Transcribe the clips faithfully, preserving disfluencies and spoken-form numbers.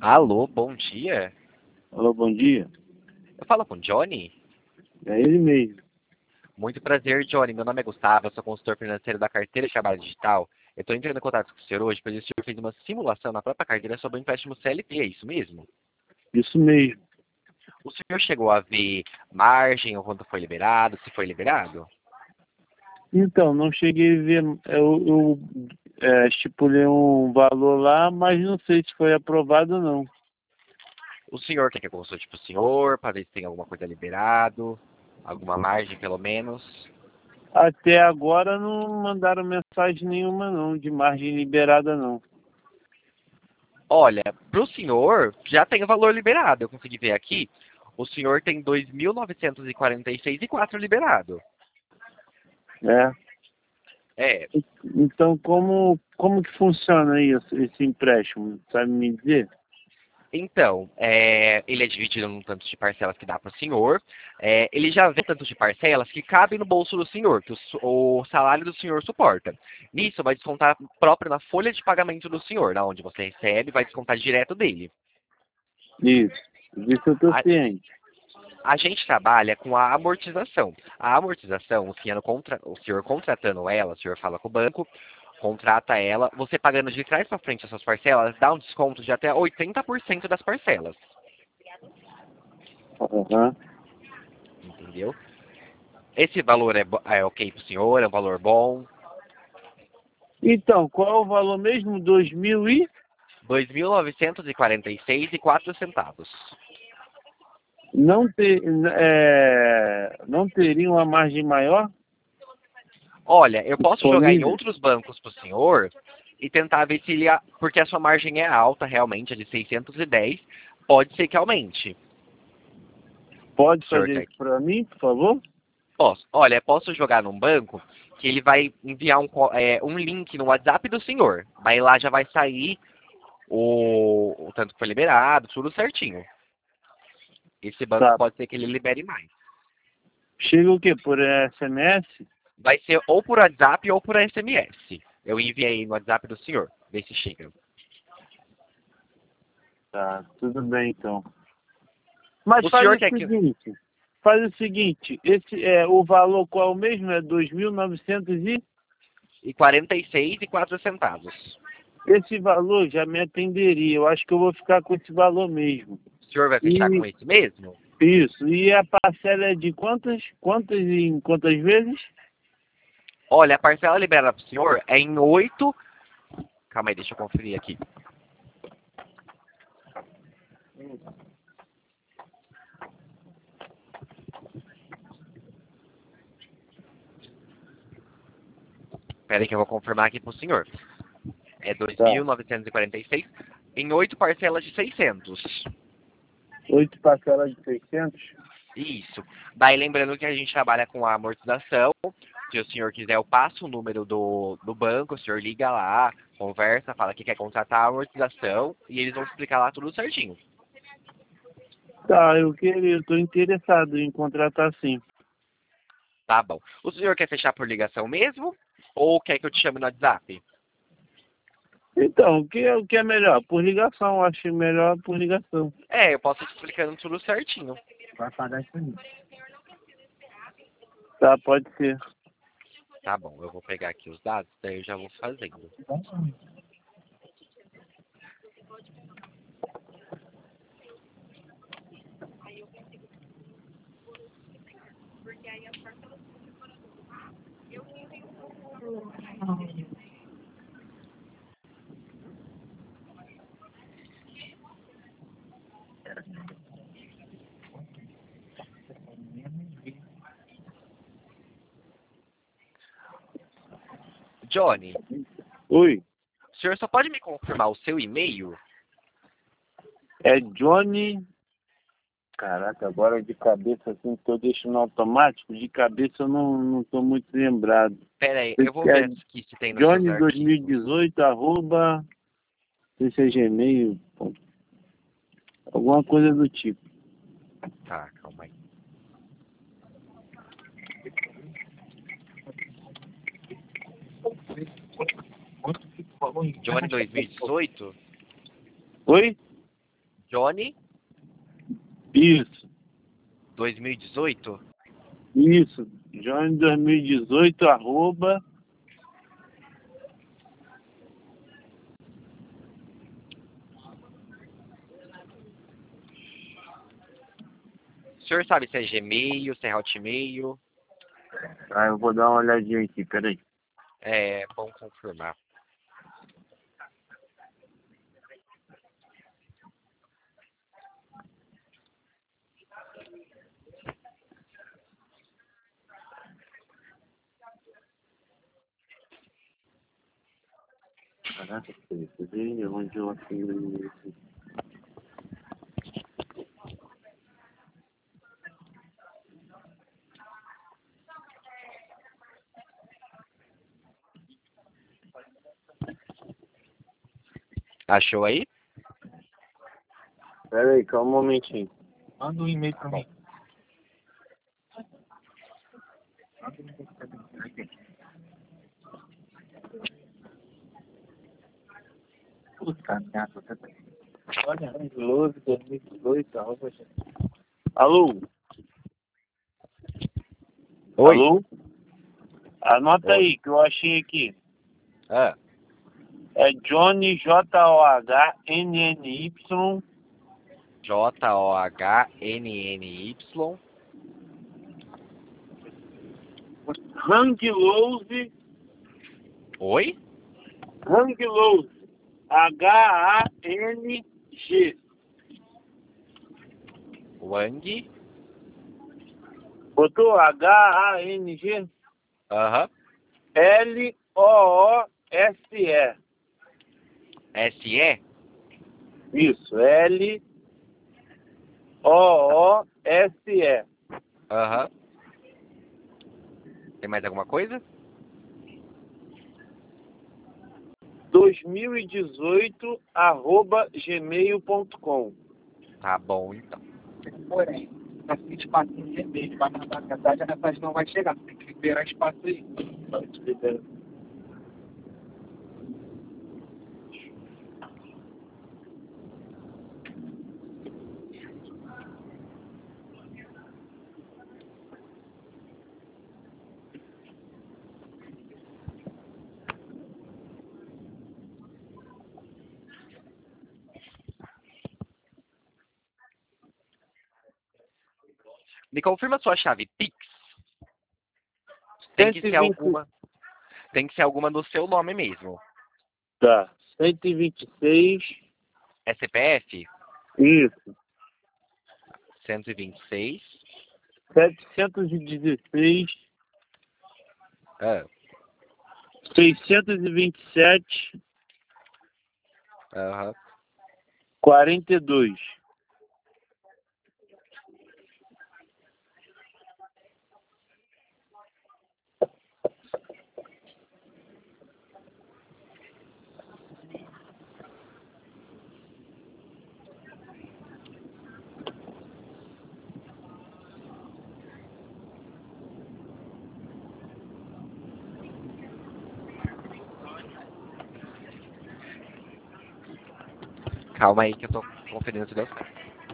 Alô, bom dia. Alô, bom dia. Eu falo com o Johnny? É ele mesmo. Muito prazer, Johnny. Meu nome é Gustavo, eu sou consultor financeiro da carteira de trabalho digital. Eu estou entrando em contato com o senhor hoje, pois o senhor fez uma simulação na própria carteira sobre o empréstimo C L T, é isso mesmo? Isso mesmo. O senhor chegou a ver margem ou quanto foi liberado, se foi liberado? Então, não cheguei a ver. Eu, eu é, estipulei um valor lá, mas não sei se foi aprovado ou não. O senhor quer que eu consulte para o senhor, para ver se tem alguma coisa liberado, alguma margem pelo menos? Até agora não mandaram mensagem nenhuma não, de margem liberada não. Olha, para o senhor já tem o valor liberado, eu consegui ver aqui. O senhor tem dois mil novecentos e quarenta e seis e quatro liberado. É. É, Então, como, como que funciona isso, esse empréstimo? Sabe me dizer? então, é, ele é dividido num tanto de parcelas que dá para o senhor. É, ele já vê tanto de parcelas que cabem no bolso do senhor, que o, su- o salário do senhor suporta. Nisso, vai descontar próprio na folha de pagamento do senhor, na onde você recebe, vai descontar direto dele. Isso. Disso eu estou A, ciente. a gente trabalha com a amortização. A amortização, o senhor, contra, o senhor contratando ela, o senhor fala com o banco, contrata ela, você pagando de trás para frente as suas parcelas, dá um desconto de até oitenta por cento das parcelas. Aham. Entendeu? Esse valor é, bo- é ok para o senhor? É um valor bom? Então, qual é o valor mesmo? Dois mil e... dois mil novecentos e quarenta e seis e quatro centavos. Não, ter, é, não teria uma margem maior Olha, eu posso jogar em disponível? outros bancos para o senhor e tentar ver se ele... a- Porque a sua margem é alta, realmente, é de seiscentos e dez. Pode ser que aumente. Pode O senhor fazer quer isso que... para mim, por favor? Posso. Olha, posso jogar num banco que ele vai enviar um, co- é, um link no WhatsApp do senhor. Aí lá já vai sair o, o tanto que foi liberado, tudo certinho. Esse banco Tá. pode ser que ele libere mais. Chega o quê? Por S M S? Vai ser ou por WhatsApp ou por S M S. Eu enviei no WhatsApp do senhor. Vê se chega. Tá, tudo bem então. Mas O faz senhor o quer que... seguinte, faz o seguinte, esse é o valor qual mesmo é dois mil e novecentos e E quarenta e seis e quatro centavos. esse valor já me atenderia. Eu acho que eu vou ficar com esse valor mesmo. O senhor vai fechar com E esse mesmo? isso. E a parcela é de quantas? Quantas e em quantas vezes? Olha, a parcela liberada para o senhor é em oito... Calma aí, deixa eu conferir aqui. Espera aí que eu vou confirmar aqui para o senhor. É dois Tá. mil novecentos e quarenta e seis em oito parcelas de seiscentos. Oito parcelas de seiscentos? Isso. Daí lembrando que a gente trabalha com a amortização. Se o senhor quiser, eu passo o número do, do banco, o senhor liga lá, conversa, fala que quer contratar a amortização e eles vão explicar lá tudo certinho. Tá, eu queria, eu estou interessado em contratar sim. Tá bom. O senhor quer fechar por ligação mesmo? Ou quer que eu te chame no WhatsApp? Então, o que, é- o que é melhor? Por ligação, eu acho melhor por ligação. É, eu posso te explicando tudo certinho. Vai pagar isso aí. Tá, pode ser. Tá bom, eu vou pegar aqui os dados, daí eu já vou fazendo. Johnny, Oi, o senhor só pode me confirmar o seu e-mail? é Johnny. Caraca, agora de cabeça assim, tô deixando automático, de cabeça eu não, não tô muito lembrado. Pera aí, Sei eu vou que é ver aqui se tem nos seus Johnny arquivos. dois mil e dezoito, arroba, não sei se é Gmail, ponto, alguma coisa do tipo. Tá, calma aí. Johnny dois mil e dezoito? Oi? Johnny Isso, dois mil e dezoito? isso. Johnny dois mil e dezoito, arroba. O senhor sabe se é Gmail, se é Hotmail? Ah, eu vou dar uma olhadinha aqui, peraí. É bom confirmar. Caraca, peraí, cadê onde eu assinei esse? Achou aí? Peraí, calma um momentinho. Manda um e-mail pra mim. Puta merda, tá bem. Olha, doze, dois mil e dezoito, arroba. Alô? Oi. Alô? Anota Oi. aí que eu achei aqui. Ah, É Johnny, J O H N N Y, J O H N N Y. Hang Loose, Oi? Hang Loose, H A N G. Wang. Botou H A N G? Aham. L O O S E. S E? Isso, L O O S E. Aham. Tem mais alguma coisa? dois mil e dezoito, arroba gmail ponto com. Tá bom, então. Porém, na seguinte passinho de e-mail, vai mandar mensagem, a mensagem não vai chegar. Tem que liberar espaço aí. Pode liberar. Me confirma sua chave Pix. Tem que ser cento e vinte. alguma. Tem que ser alguma no seu nome mesmo. Tá. cento e vinte e seis. É C P F? Isso. cento e vinte e seis. setecentos e dezesseis. Ah, seiscentos e vinte e sete. aham. quarenta e dois. Calma aí que eu tô conferindo se deu certo.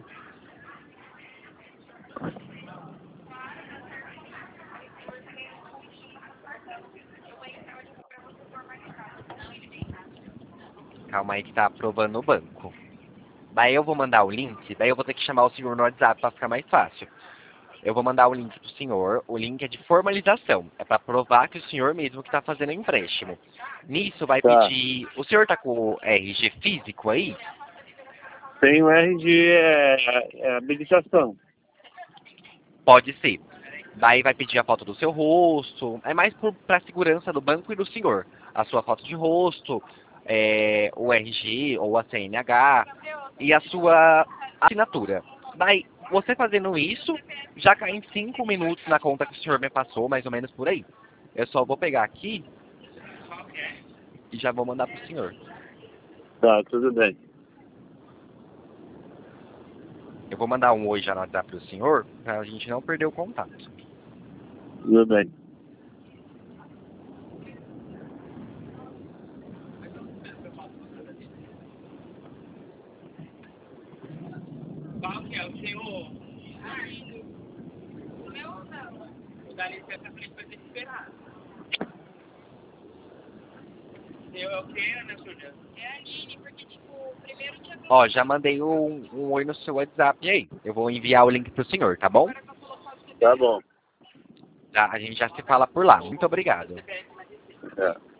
Calma aí que tá aprovando no banco. Daí eu vou mandar o link, daí eu vou ter que chamar o senhor no WhatsApp pra ficar mais fácil. Eu vou mandar o link pro senhor, o link é de formalização. É pra provar que o senhor mesmo que tá fazendo o empréstimo. Nisso vai Tá. pedir... O senhor tá com o R G físico aí? Tem o R G, é, é habilitação. Pode ser. Daí vai pedir a foto do seu rosto. É mais para a segurança do banco e do senhor. A sua foto de rosto, é, o R G ou a C N H e a sua assinatura. Daí, você fazendo isso, já cai em cinco minutos na conta que o senhor me passou, mais ou menos por aí. Eu só vou pegar aqui e já vou mandar pro senhor. Tá, tudo bem. Eu vou mandar um oi já no WhatsApp pro senhor, pra gente não perder o contato. Tudo bem. é o senhor. O meu não. O da licença pra gente vai ter que esperar. Eu é o que, Ana Júlia? É a Aline, porque, tipo, primeiro tinha... Ó, já mandei um, um oi no seu WhatsApp aí. Eu vou enviar o link pro senhor, tá bom? Tá bom. Tá, a gente já se fala por lá. Muito obrigado. É.